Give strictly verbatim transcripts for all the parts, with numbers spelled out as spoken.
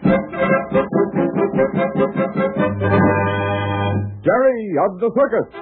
Jerry of the Circus.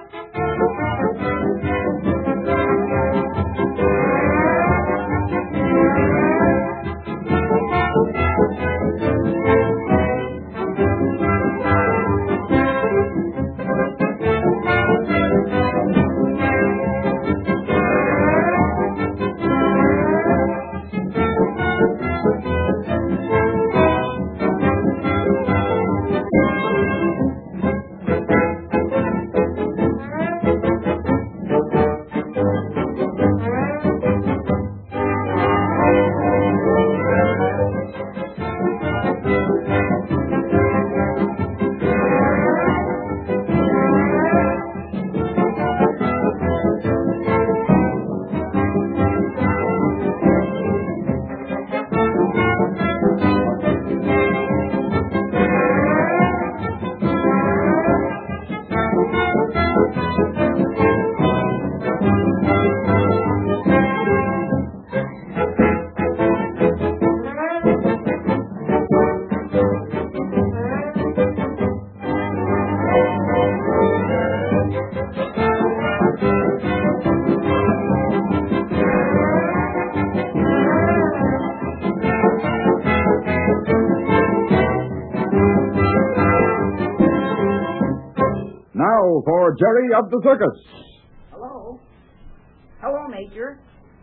For Jerry of the Circus. Hello? Hello, Major.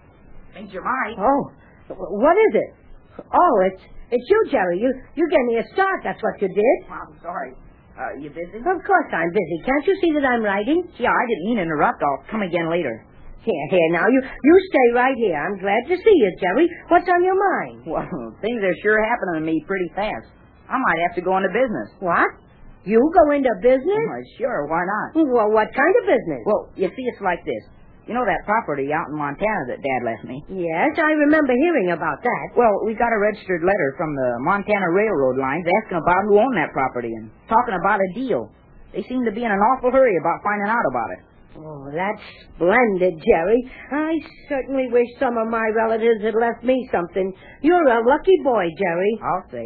Major Mike. Oh, what is it? Oh, it's it's you, Jerry. You you gave me a start. That's what you did. I'm sorry. Uh, you busy? Of course I'm busy. Can't you see that I'm writing? Yeah, I didn't mean to interrupt. I'll come again later. Here, here, now, you, you stay right here. I'm glad to see you, Jerry. What's on your mind? Well, things are sure happening to me pretty fast. I might have to go into business. What? You go into business? Well, sure, why not? Well, what kind of business? Well, you see, it's like this. You know that property out in Montana that Dad left me? Yes, I remember hearing about that. Well, we got a registered letter from the Montana Railroad lines asking about who owned that property and talking about a deal. They seem to be in an awful hurry about finding out about it. Oh, that's splendid, Jerry. I certainly wish some of my relatives had left me something. You're a lucky boy, Jerry. I'll say.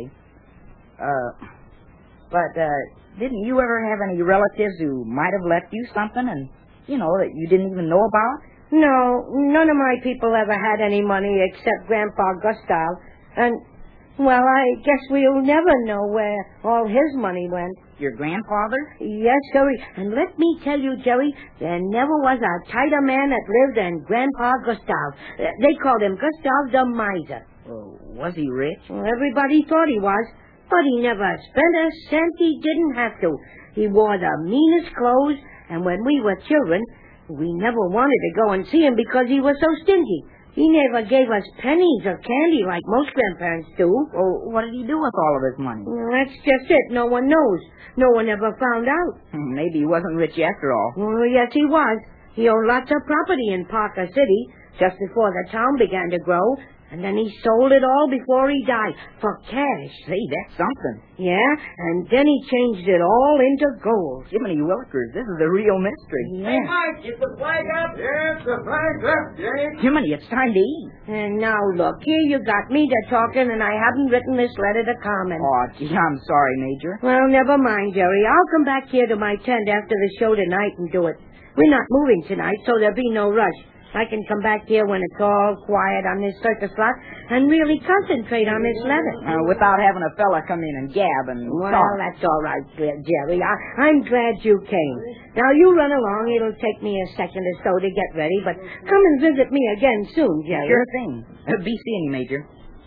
Uh, but, uh, didn't you ever have any relatives who might have left you something and, you know, that you didn't even know about? No, none of my people ever had any money except Grandpa Gustav. And, well, I guess we'll never know where all his money went. Your grandfather? Yes, Jerry. And let me tell you, Jerry, there never was a tighter man that lived than Grandpa Gustav. Uh, they called him Gustav the Miser. Well, was he rich? Well, everybody thought he was, but he never spent a cent he didn't have to. He wore the meanest clothes, and when we were children, we never wanted to go and see him because he was so stingy. He never gave us pennies of candy like most grandparents do. Well, what did he do with all of his money? Well, that's just it. No one knows. No one ever found out. Maybe he wasn't rich after all. Well, yes, he was. He owned lots of property in Parker City just before the town began to grow, and then he sold it all before he died for cash. Say, that's something. Yeah, and then he changed it all into gold. Jiminy Willikers, this is a real mystery. Yeah. Hey, Mike, is the flag up? Yes, the flag's up, Jane. Jiminy, it's time to eat. And now, look, here you got me to talking, and I haven't written this letter to Carmen. Oh, gee, I'm sorry, Major. Well, never mind, Jerry. I'll come back here to my tent after the show tonight and do it. We're not moving tonight, so there'll be no rush. I can come back here when it's all quiet on this circus lot and really concentrate on this letter. Uh, without having a fella come in and gab and Well, talk. that's all right, Jerry. I, I'm glad you came. Now, you run along. It'll take me a second or so to get ready, but come and visit me again soon, Jerry. Sure thing. Uh, be seeing you, Major.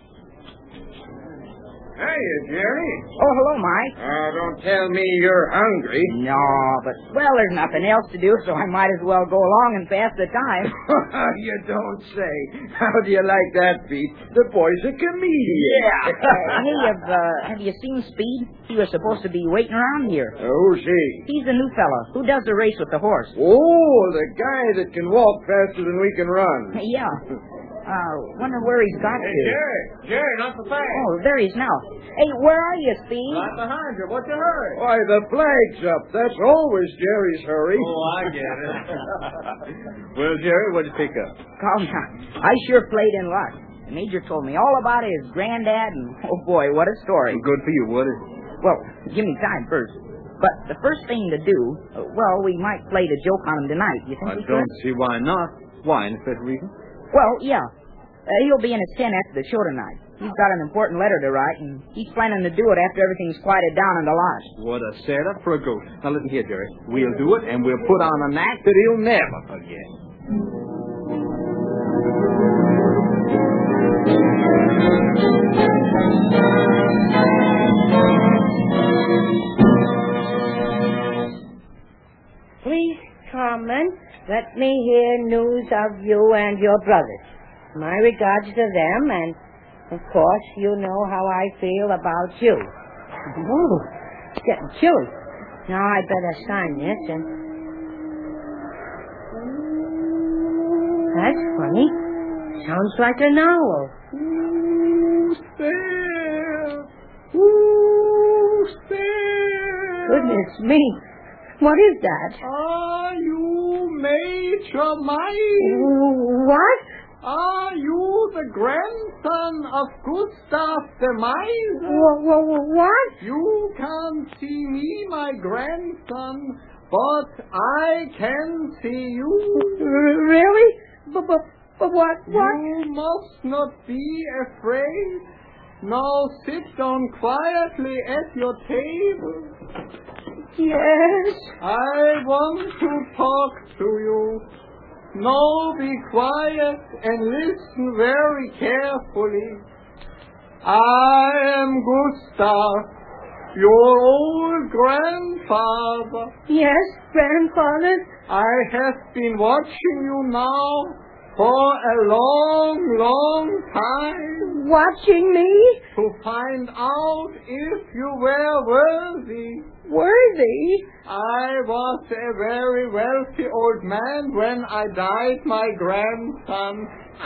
Hiya, Jerry. Oh, hello, Mike. Uh, don't tell me you're hungry. No, but, well, there's nothing else to do, so I might as well go along and pass the time. You don't say. How do you like that, Pete? The boy's a comedian. Yeah. uh, hey, have, uh, have you seen Speed? He was supposed to be waiting around here. Who's he? He's the new fella who does the race with the horse. Oh, the guy that can walk faster than we can run. Yeah. Uh, wonder where he's got Hey, to. Jerry. Jerry, not the flag. Oh, there he is now. Hey, where are you, Speed? Right behind you. What's your hurry? Why, the flag's up. That's always Jerry's hurry. Oh, I get it. Well, Jerry, what'd you pick up? Calm down. I sure played in luck. The Major told me all about his granddad, and oh boy, what a story. Good for you. What is it? Well, give me time first. But the first thing to do, uh, well, we might play the joke on him tonight. You think I we don't could? see why not. Why, any special reason? Well, yeah. Uh, he'll be in his tent after the show tonight. He's got an important letter to write, and he's planning to do it after everything's quieted down in the lodge. What a setup for a ghost. Now, listen here, Jerry. We'll do it, and we'll put on an act that he'll never forget. Please come and let me hear news of you and your brothers. My regards to them, and of course you know how I feel about you. Ooh, it's getting chilly. Now I better sign this and... That's funny. Sounds like an owl. Who's there? Who's there? Goodness me. What is that? Are you Major Mike? What? Are you the grandson of Gustav the Mice? Wh- wh- What? You can't see me, my grandson, but I can see you. R- Really? But, but, but what? What? You must not be afraid. Now sit down quietly at your table. Yes. I want to talk to you. Now be quiet and listen very carefully. I am Gustav, your old grandfather. Yes, grandfather. I have been watching you now for a long, long time Watching me? to find out if you were worthy. Worthy? I was a very wealthy old man when I died my grandson.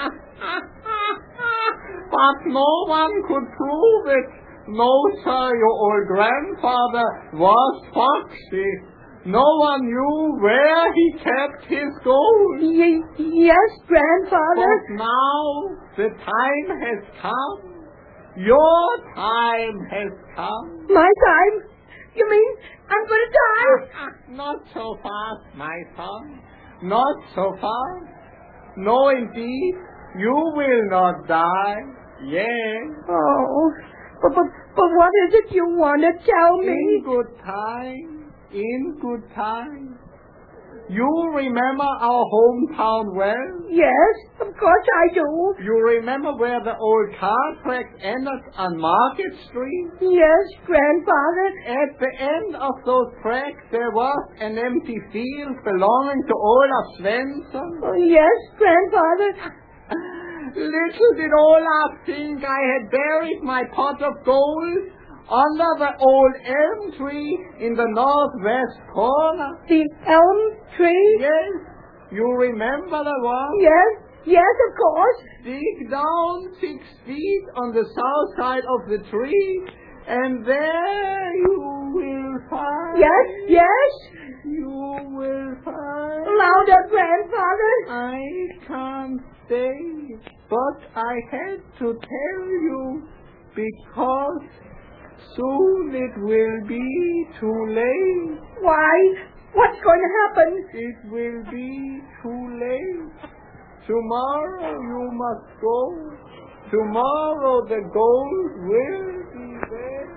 But no one could prove it. No, sir, your old grandfather was foxy. No one knew where he kept his gold. Y- yes, grandfather. But now the time has come. Your time has come. My time? You mean I'm going to die? Not so fast, my son. Not so fast. No, indeed. You will not die. Yes. Oh, but, but, but what is it you want to tell In me? good time. In good time. You remember our hometown well? Yes, of course I do. You remember where the old car track ended on Market Street? Yes, grandfather. At the end of those tracks there was an empty field belonging to Olaf Svensson. Oh, yes, grandfather. Little did Olaf think I had buried my pot of gold under the old elm tree in the northwest corner. The elm tree? Yes, you remember the one? Yes, yes, of course. Dig down six feet on the south side of the tree, and there you will find... Yes, yes. You will find... Louder, grandfather. I can't say, but I had to tell you because soon it will be too late. Why? What's going to happen? It will be too late. Tomorrow you must go. Tomorrow the gold will be there.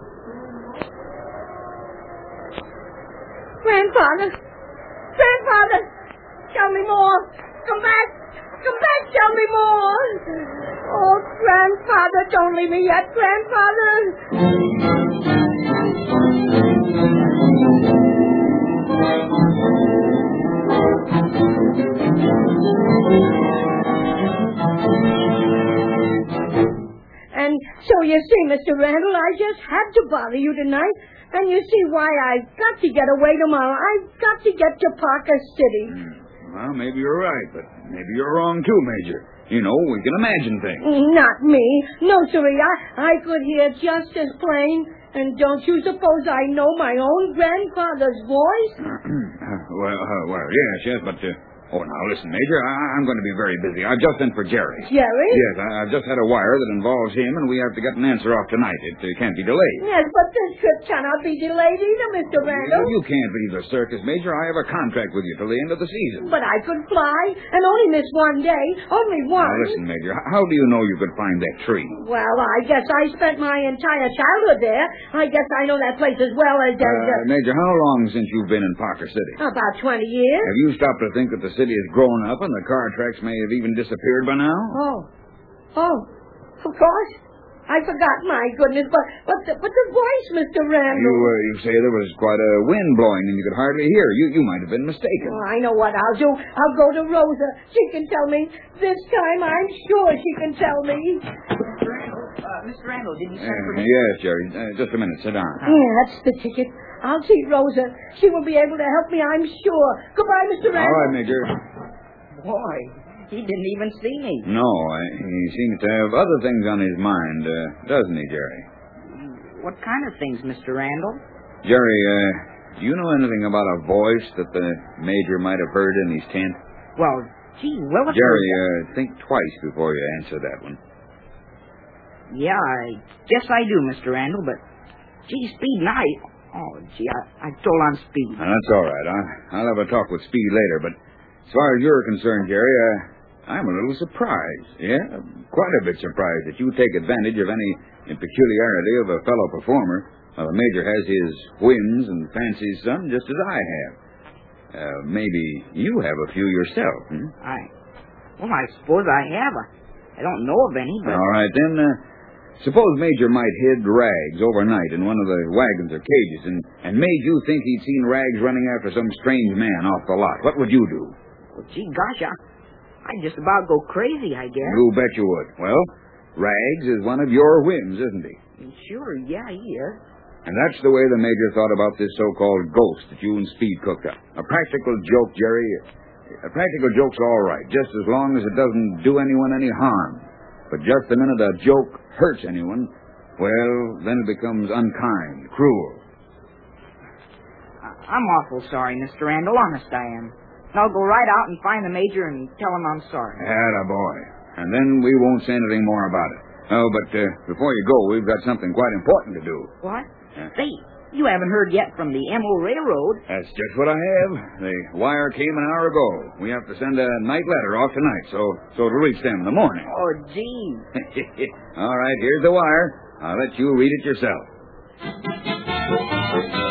Grandfather! Grandfather! Tell me more! Come back! Come back! Tell me more! Oh, grandfather, don't leave me yet, grandfather! And so you see, Mister Randall, I just had to bother you tonight. And you see why I've got to get away tomorrow. I've got to get to Parker City. Well, maybe you're right, but maybe you're wrong too, Major. You know, we can imagine things. Not me. No, sirree. I, I could hear just as plain. And don't you suppose I know my own grandfather's voice? well, uh, well, yes, yes, but uh, Oh, now listen, Major, I- I'm going to be very busy. I've just sent for Jerry. Jerry? Yes, I- I've just had a wire that involves him, and we have to get an answer off tonight. It uh, can't be delayed. Yes, but this trip cannot be delayed either, Mister Randall. You can't leave the circus, Major. I have a contract with you till the end of the season. But I could fly and only miss one day. Only one. Now listen, Major, h- how do you know you could find that tree? Well, I guess I spent my entire childhood there. I guess I know that place as well as... as Uh, uh, Major, how long since you've been in Parker City? about twenty years. Have you stopped to think that the city has grown up and the car tracks may have even disappeared by now? Oh. Oh. Of course. I forgot, my goodness. But but the, but the voice, Mister Randall. You, uh, you say there was quite a wind blowing and you could hardly hear. You, you might have been mistaken. Oh, I know what I'll do. I'll go to Rosa. She can tell me. This time I'm sure she can tell me. Mister Randall, uh, Mister Randall, did you send for Uh, me? yes, Jerry. Uh, just a minute. Sit down. Yeah, that's the ticket. I'll see Rosa. She will be able to help me, I'm sure. Goodbye, Mister All Randall. right, Major. Boy, he didn't even see me. No, uh, he seems to have other things on his mind, uh, doesn't he, Jerry? What kind of things, Mister Randall? Jerry, uh, do you know anything about a voice that the Major might have heard in his tent? Well, gee, Willis... Jerry, uh, think twice before you answer that one. Yeah, I guess I do, Mister Randall, but... Gee, Speed and I... Oh, gee, I, I told on Speed. Now, that's all right. I, I'll have a talk with Speed later, but as far as you're concerned, Jerry, uh, I'm a little surprised. Yeah, quite a bit surprised that you take advantage of any peculiarity of a fellow performer. Well, the Major has his whims and fancies some, just as I have. Uh, maybe you have a few yourself, hmm? I... Well, I suppose I have. I, I don't know of any, but... All right, then, uh, suppose Major might hid Rags overnight in one of the wagons or cages and, and made you think he'd seen Rags running after some strange man off the lot. What would you do? Well, gee, gosh, I, I'd just about go crazy, I guess. You bet you would. Well, Rags is one of your whims, isn't he? Sure, yeah, he is. And that's the way the Major thought about this so-called ghost that you and Speed cooked up. A practical joke, Jerry. A practical joke's all right, just as long as it doesn't do anyone any harm. But just the minute a joke hurts anyone, well, then it becomes unkind, cruel. I, I'm awful sorry, Mister Randall. Honest, I am. I'll go right out and find the Major and tell him I'm sorry. Attaboy. And then we won't say anything more about it. Oh, but uh, before you go, we've got something quite important to do. What? Yeah. Say, you haven't heard yet from the M O Railroad. That's just what I have. The wire came an hour ago. We have to send a night letter off tonight, so so it'll reach them in the morning. Oh, gee. All right, here's the wire. I'll let you read it yourself.